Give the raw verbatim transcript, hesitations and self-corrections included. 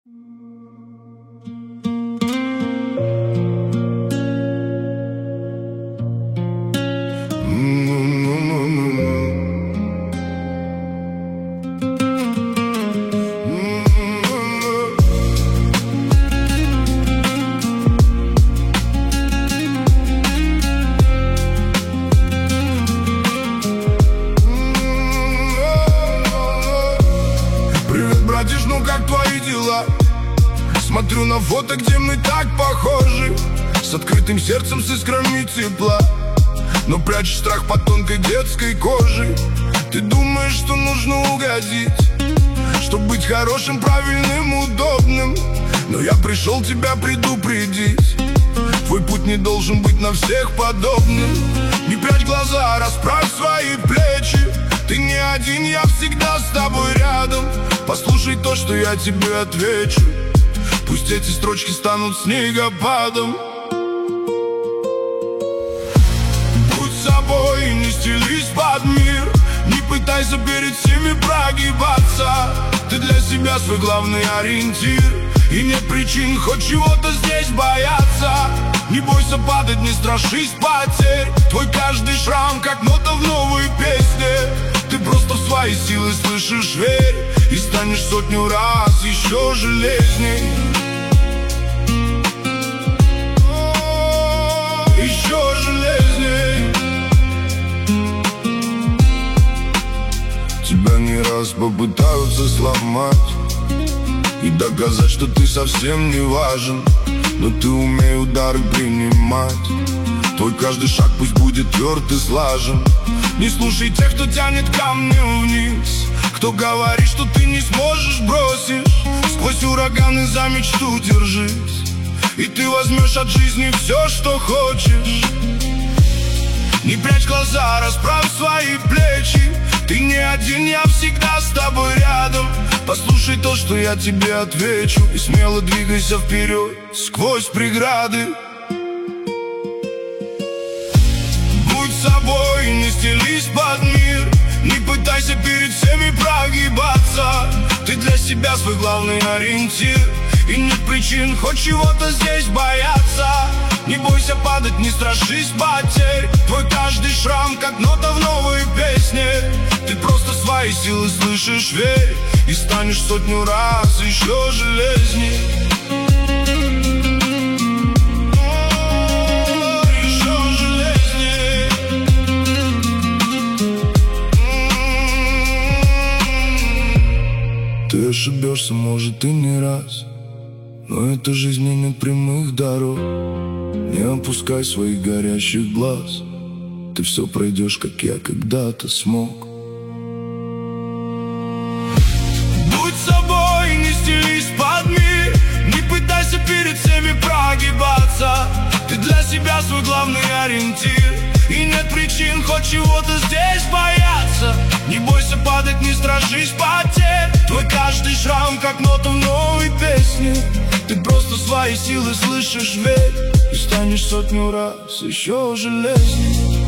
Ну как твои дела? Смотрю на фото, где мы так похожи, с открытым сердцем, с искрами тепла, но прячешь страх под тонкой детской кожей. Ты думаешь, что нужно угодить, чтобы быть хорошим, правильным, удобным, но я пришел тебя предупредить. Твой путь не должен быть на всех подобным. Не прячь глаза, расправь свои плечи. Ты не один, я всегда с тобой рядом. Послушай то, что я тебе отвечу. Пусть эти строчки станут снегопадом. Будь собой и не стелись под мир. Не пытайся перед всеми прогибаться. Ты для себя свой главный ориентир, и нет причин хоть чего-то здесь бояться. Не бойся падать, не страшись потерь. Твой каждый шрам как нота в новой песне. Ты просто в свои силы слышишь, верь, и станешь сотню раз еще железней. Еще железней. Тебя не раз попытаются сломать и доказать, что ты совсем не важен, но ты умей удары принимать. Твой каждый шаг пусть будет тверд и слажен. Не слушай тех, кто тянет камни вниз, кто говорит, что ты не сможешь, бросишь. Сквозь ураганы за мечту держись, и ты возьмешь от жизни все, что хочешь. Не прячь глаза, расправь свои плечи. Ты не один, я всегда с тобой рядом. Послушай то, что я тебе отвечу, и смело двигайся вперед сквозь преграды. Будь собой, не стелись под мир. Не пытайся перед всеми прогибаться. Ты для себя свой главный ориентир, и нет причин хоть чего-то здесь бояться. Не бойся падать, не страшись потерь. Твой каждый шрам как нота в новой песне. Ты просто свои силы слышишь, верь, и станешь сотню раз еще железней. Еще железней. Ты ошибешься, может, и не раз, но эта жизнь не нет прямых дорог. Не опускай своих горящих глаз. Ты все пройдешь, как я когда-то смог. Будь собой, не стелись под мир. Не пытайся перед всеми прогибаться. Ты для себя свой главный ориентир, и нет причин хоть чего-то здесь бояться. Не бойся падать, не страшись потерь. Твой каждый шрам как нота в новой песне. Ты просто свои силы слышишь, верь, и станешь сотню раз еще железней.